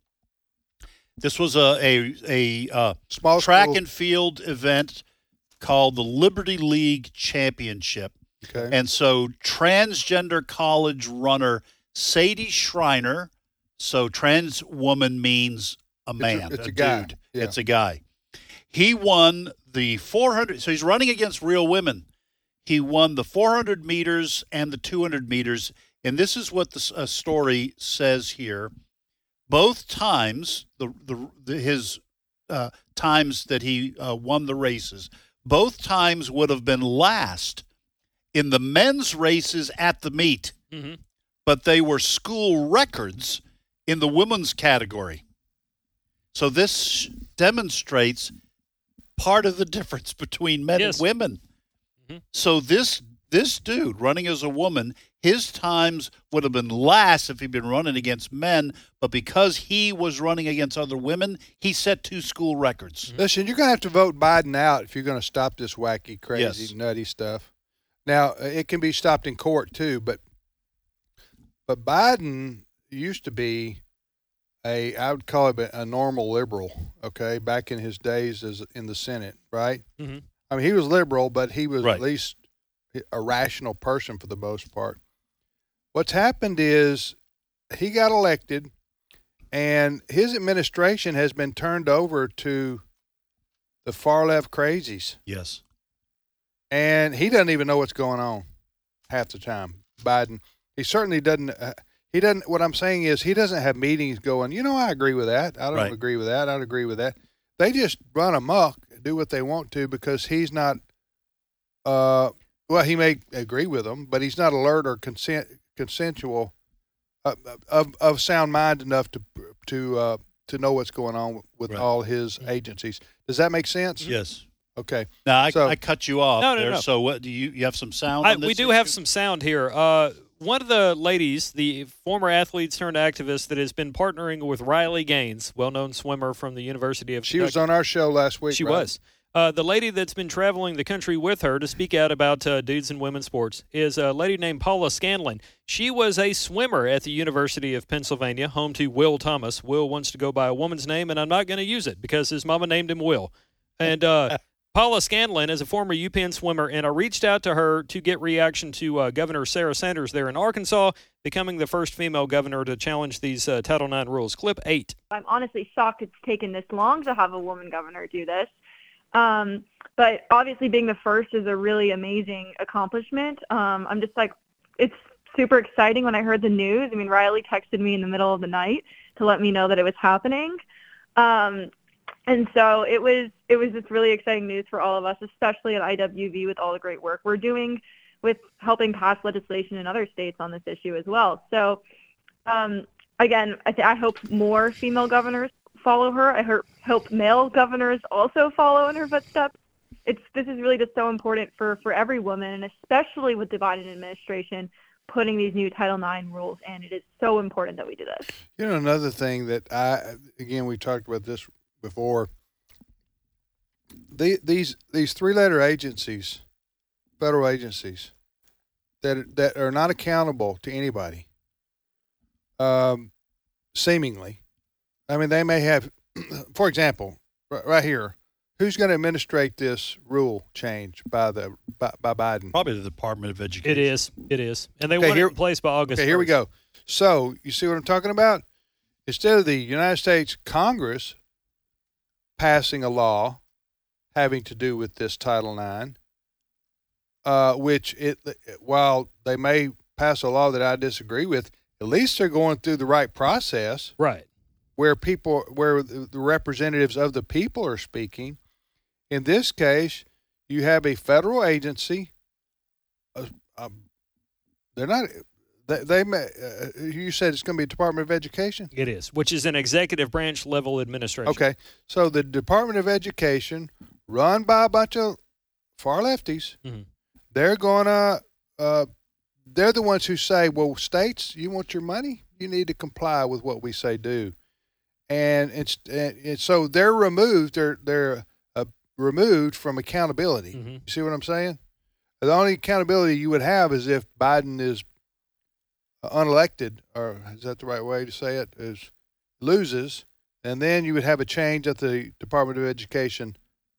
This was a a a uh, small track school. and field event called the Liberty League Championship. Okay. And so, transgender college runner Sadie Schreiner. So trans woman means a man, it's a, it's a, a guy. dude. Yeah. It's a guy. He won the four hundred. So he's running against real women. He won the four hundred meters and the two hundred meters. And this is what the uh, story says here. Both times, the, the, the his uh, times that he uh, won the races, both times would have been last in the men's races at the meet. Mm-hmm. But they were school records in the women's category. So this demonstrates part of the difference between men yes. and women. Mm-hmm. So this this dude running as a woman, his times would have been last if he'd been running against men, but because he was running against other women, he set two school records. Mm-hmm. Listen, you're going to have to vote Biden out if you're going to stop this wacky, crazy, yes. nutty stuff. Now, it can be stopped in court too, but but Biden used to be a, I would call it a normal liberal, okay, back in his days as in the Senate, right? Mm-hmm. I mean, he was liberal, but he was right. at least a rational person for the most part. What's happened is he got elected, and his administration has been turned over to the far-left crazies. Yes. And he doesn't even know what's going on half the time, Biden. He certainly doesn't. Uh, he doesn't. What I'm saying is he doesn't have meetings going, you know, I agree with that. I don't right. agree with that. I don't agree with that. They just run amok, do what they want to, because he's not, uh, well, he may agree with them, but he's not alert or consent, consensual, uh, of, of sound mind enough to to uh, to know what's going on with right. all his agencies. Does that make sense? Yes. Okay. Now, I, so, I cut you off no, no, there. no. So what do you, you have some sound I, on this we do issue? have some sound here. Uh, one of the ladies, the former athletes turned activist that has been partnering with Riley Gaines, well-known swimmer from the University of She Kentucky. was on our show last week, She right? was. Uh, the lady that's been traveling the country with her to speak out about uh, dudes and women's sports is a lady named Paula Scanlon. She was a swimmer at the University of Pennsylvania, home to Will Thomas. Will wants to go by a woman's name, and I'm not going to use it because his mama named him Will. And uh, Paula Scanlon is a former UPenn swimmer, and I reached out to her to get reaction to uh, Governor Sarah Sanders there in Arkansas, becoming the first female governor to challenge these uh, Title nine rules. Clip eight. I'm honestly shocked it's taken this long to have a woman governor do this. Um, but obviously being the first is a really amazing accomplishment. Um, I'm just like, it's super exciting when I heard the news. I mean, Riley texted me in the middle of the night to let me know that it was happening. Um, and so it was, it was just really exciting news for all of us, especially at I W V with all the great work we're doing with helping pass legislation in other states on this issue as well. So, um, again, I, th- I hope more female governors follow her. I hope, hope male governors also follow in her footsteps. It's this is really just so important for, for every woman, and especially with the Biden administration. putting these new Title nine rules in. It is so important that we do this. You know, another thing that I, again, we talked about this before. The, these these three-letter agencies, federal agencies, that that are not accountable to anybody. Um, seemingly, I mean, they may have, for example, right, right here, who's going to administrate this rule change by the by, by Biden? Probably the Department of Education. It is. It is. And they Okay, want here- it in place by August. Okay, here we first. go. So you see what I'm talking about? Instead of the United States Congress passing a law having to do with this Title nine, uh, which it while they may pass a law that I disagree with, at least they're going through the right process Right. where people, where the the representatives of the people are speaking. In this case, you have a federal agency. Uh, um, they're not. They, they may. Uh, you said it's going to be Department of Education. It is, which is an executive branch level administration. Okay, so the Department of Education, run by a bunch of far lefties, Mhm. they're gonna. Uh, they're the ones who say, "Well, states, you want your money, you need to comply with what we say do," and it's and, and so they're removed. They're they're uh, removed from accountability. Mhm. You see what I'm saying? The only accountability you would have is if Biden is unelected, or is that the right way to say it? Is loses, and then you would have a change at the Department of Education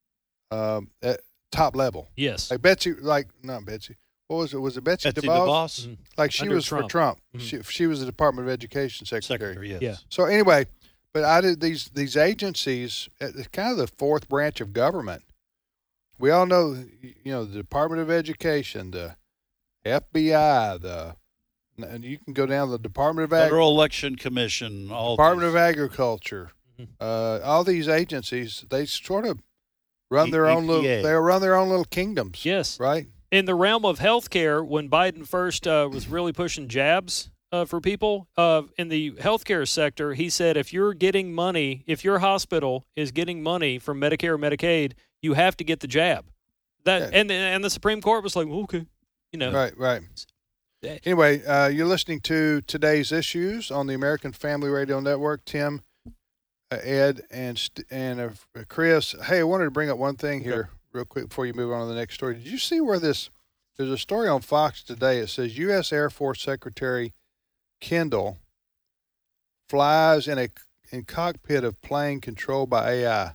um, at top level. Yes. Like Betsy, like not Betsy. What was it? Was it Betsy, Betsy DeVos? DeVos, Mhm. Like she Under was Trump. for Trump. Mhm. She she was the Department of Education secretary. Secretary, yes. Yeah. So anyway, but I did these these agencies. It's kind of the fourth branch of government. We all know, you know, the Department of Education, the F B I, the and you can go down to the Department of Ag- Federal Election Commission, all Department these. of Agriculture. Mhm. Uh, all these agencies, they sort of run their E- own little. E P A. They run their own little kingdoms. Yes. Right. In the realm of healthcare, when Biden first uh, was really pushing jabs uh, for people uh, in the healthcare sector, he said if you're getting money, if your hospital is getting money from Medicare or Medicaid, you have to get the jab. That Yeah. and and the Supreme Court was like, well, okay, you know, Right. Right. Yeah. Anyway, uh, you're listening to Today's Issues on the American Family Radio Network. Tim, uh, Ed, and St- and uh, Chris. Hey, I wanted to bring up one thing here real quick before you move on to the next story. Did you see where this? There's a story on Fox today. It says U S Air Force Secretary Kendall flies in a in cockpit of plane controlled by A I.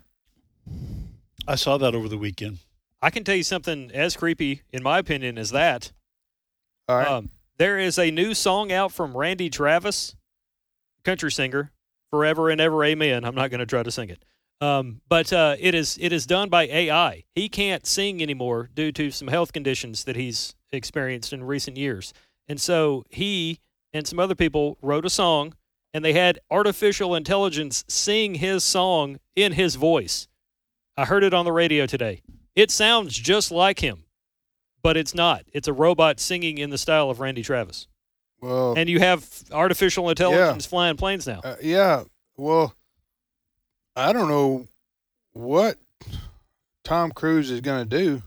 I saw that over the weekend. I can tell you something as creepy, in my opinion, as that. All right. Um, there is a new song out from Randy Travis, country singer, "Forever and Ever Amen." I'm not going to try to sing it, um, but uh, it is it is done by A I. He can't sing anymore due to some health conditions that he's experienced in recent years, and so he and some other people wrote a song, and they had artificial intelligence sing his song in his voice. I heard it on the radio today. It sounds just like him, but it's not. It's a robot singing in the style of Randy Travis. well, And you have artificial intelligence flying planes now. uh, yeah. Well, I don't know what Tom Cruise is going to do.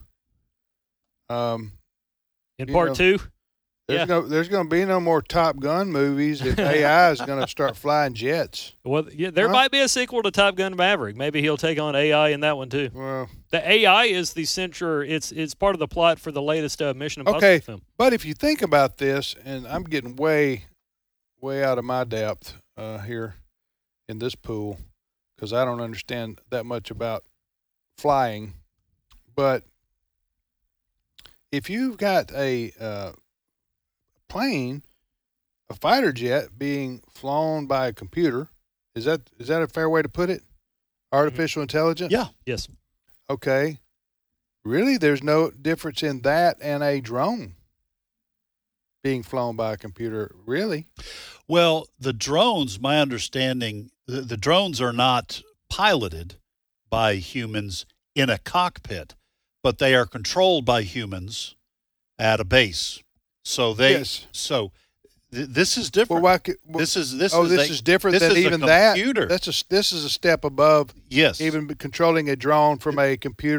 Um, In you part know, two, There's Yeah. no, there's going to be no more Top Gun movies if A I is going to start flying jets. well, yeah, there Huh? might be a sequel to Top Gun Maverick. Maybe he'll take on A I in that one too. Well, The A I is the central. It's it's part of the plot for the latest uh, Mission Impossible Okay. film. but if you think about this, and I'm getting way, way out of my depth uh, here in this pool because I don't understand that much about flying, but if you've got a uh, plane, a fighter jet being flown by a computer, is that is that a fair way to put it? Artificial intelligence? Yeah. Yes. Okay. Really, there's no difference in that and a drone being flown by a computer. Really? Well, the drones, my understanding, the, the drones are not piloted by humans in a cockpit, but they are controlled by humans at a base. So they, Yes. so th- this is Well, different. why? could- well, this is this oh, is this a- is different this than is a even that. computer. That's a this is a step above Yes. even controlling a drone from a computer,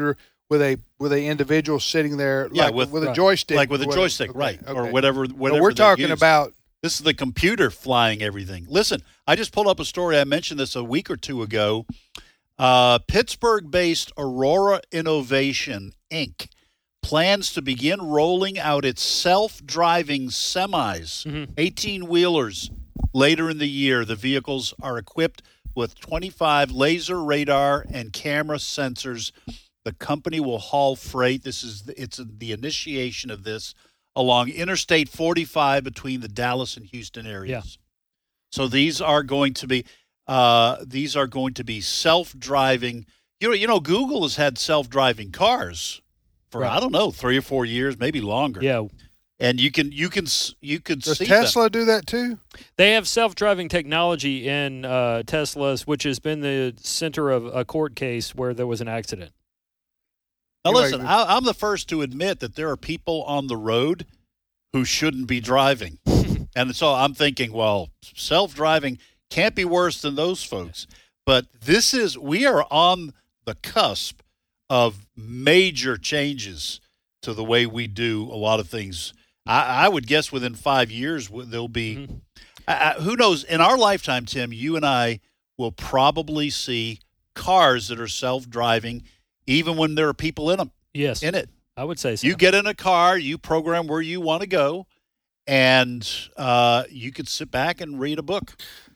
with a with a individual sitting there, Yeah, like with- with a right. joystick, like with a or joystick, whatever. right, Okay, or okay. whatever. So Whatever we're they talking use. about. This is the computer flying everything. Listen, I just pulled up a story. I mentioned this a week or two ago. Uh, Pittsburgh-based Aurora Innovation, Incorporated plans to begin rolling out its self-driving semis, Mhm. eighteen-wheelers, later in the year. The vehicles are equipped with twenty-five laser radar and camera sensors. The company will haul freight. This is the, it's the initiation of this along Interstate forty-five between the Dallas and Houston areas. So these are going to be uh, these are going to be self-driving. You know, you know, Google has had self-driving cars for Right. I don't know three or four years, maybe longer. Yeah. And you can you can s- you could Does see them. Tesla do that too? They have self-driving technology in uh, Teslas, which has been the center of a court case where there was an accident. Now, Anyway, listen, I, I'm the first to admit that there are people on the road who shouldn't be driving. And so I'm thinking, well, self-driving can't be worse than those folks. But this is, we are on the cusp of major changes to the way we do a lot of things. I, I would guess within five years, w- there'll be, Mhm. I, I, who knows, in our lifetime, Tim, you and I will probably see cars that are self-driving even when there are people in them, Yes, in it. I would say so. You get in a car, you program where you want to go, and uh, you could sit back and read a book.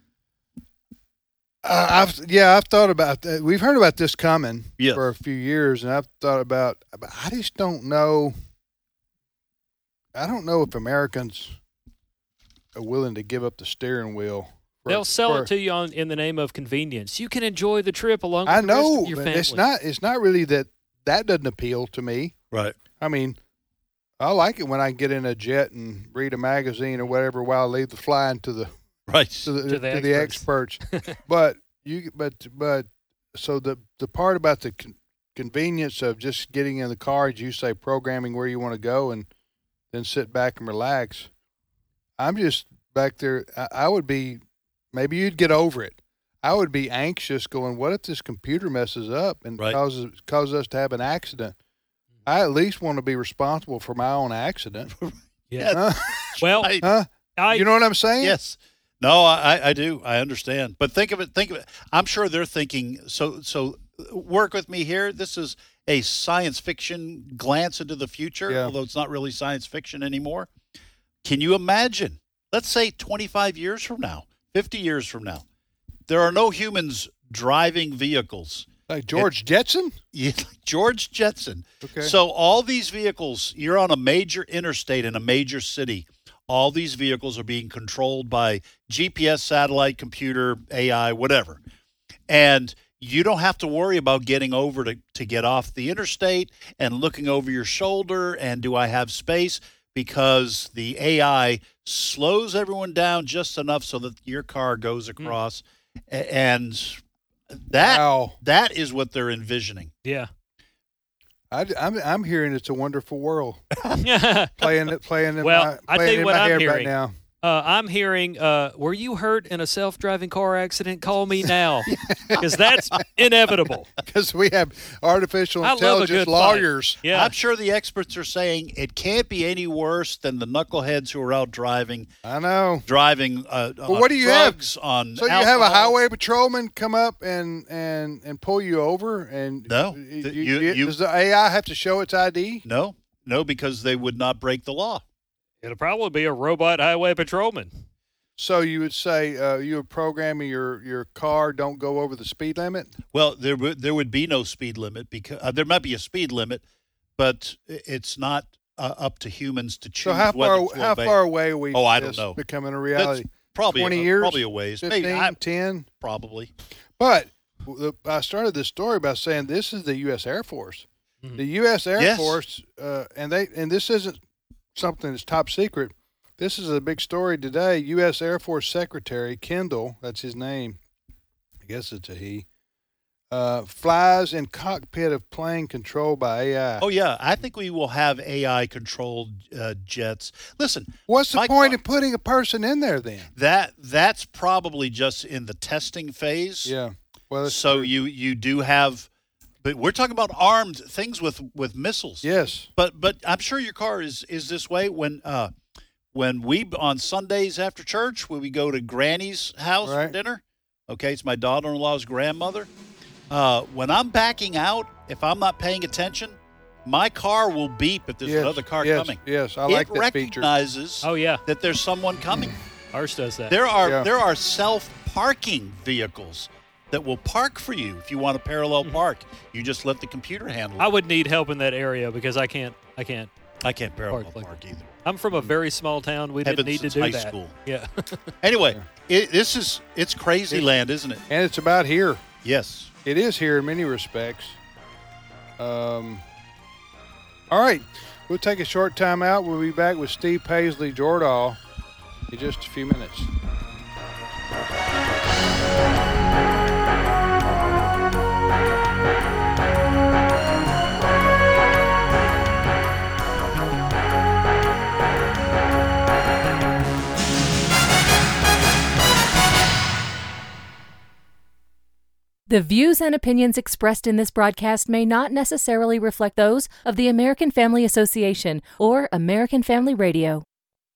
Uh, I've yeah, I've thought about that. We've heard about this coming Yeah. for a few years, and I've thought about. But I just don't know. I don't know if Americans are willing to give up the steering wheel. for- They'll sell for- it to you on, in the name of convenience. You can enjoy the trip along with I the rest know, of your but family. it's not. It's not really that. That doesn't appeal to me. Right. I mean, I like it when I can get in a jet and read a magazine or whatever while I leave the flying to the Right. to the, To the to the experts. but you, but but so the the part about the con- convenience of just getting in the car, as you say, programming where you want to go, and then sit back and relax. I'm just back there. I, I would be, maybe you'd get over it. I would be anxious, going, what if this computer messes up and Right. causes causes us to have an accident? I at least want to be responsible for my own accident. Yeah. Huh? Well, Right. Huh? I, You know what I'm saying? Yes. No, I, I do. I understand. But think of it. Think of it. I'm sure they're thinking. So, so work with me here. This is a science fiction glance into the future, Yeah. although it's not really science fiction anymore. Can you imagine? Let's say twenty-five years from now, fifty years from now, there are no humans driving vehicles. Like George Jetson? Yeah, George Jetson. Okay. So all these vehicles, you're on a major interstate in a major city. All these vehicles are being controlled by G P S, satellite, computer, A I, whatever. And you don't have to worry about getting over to, to get off the interstate and looking over your shoulder and do I have space, because the A I slows everyone down just enough so that your car goes across. A- And that Wow. that is what they're envisioning. yeah. I, am I'm hearing It's a Wonderful World. uh, Playing it, playing in Well, my, I playing tell you in what my I'm head hearing. right now. I'm hearing, uh, were you hurt in a self-driving car accident? Call me now, because that's inevitable. Because we have artificial I love a intelligence good fight. lawyers. Yeah. I'm sure the experts are saying it can't be any worse than the knuckleheads who are out driving, I know. driving uh, on what do you have? drugs, on So you have a alcohol. highway patrolman come up and, and, and pull you over, and No. you, The- you- you- you- you- does the A I have to show its I D? No, no, because they would not break the law. It'll probably be a robot highway patrolman. So you would say uh, you would program your, your car don't go over the speed limit? Well, there would there would be no speed limit, because uh, there might be a speed limit, but i- it's not uh, up to humans to choose So how whether far to how obey. far away are we? Oh, I from don't this know. Becoming a That's reality. probably twenty a, years? probably a ways, fifteen, maybe I, ten? probably. But the- I started this story by saying this is the U S Air Force. Mhm. The U S Air Yes. Force, uh, and they and this isn't something that's top secret. This is a big story today. U S Air Force Secretary Kendall, that's his name. I guess it's a he. Uh, flies in cockpit of plane controlled by A I. Oh yeah, I think we will have A I controlled uh, jets. Listen, What's the my point car- of putting a person in there then? that that's probably just in the testing phase. Yeah. Well, that's So true. you you do have But we're talking about armed things with, with missiles. Yes. But but I'm sure your car is, is this way when uh when we on Sundays after church when we go to Granny's house Right. for dinner. Okay, it's my daughter-in-law's grandmother. Uh, when I'm backing out, if I'm not paying attention, my car will beep if there's Yes, another car yes, coming. yes, I like it that feature. recognizes Oh, yeah. that there's someone coming. Ours does that. There are Yeah. there are self-parking vehicles that will park for you if you want a parallel park. You just let the computer handle it. I would need help in that area because I can't. I can't. I can't parallel Park like park either. I'm from a very small town. We didn't Haven't need to since do high that. school. Yeah. Anyway, it, this is it's crazy land, isn't it? And it's about here. Yes. It is here in many respects. Um, all right. We'll take a short time out. We'll be back with Steve Paisley Jordahl in just a few minutes. The views and opinions expressed in this broadcast may not necessarily reflect those of the American Family Association or American Family Radio.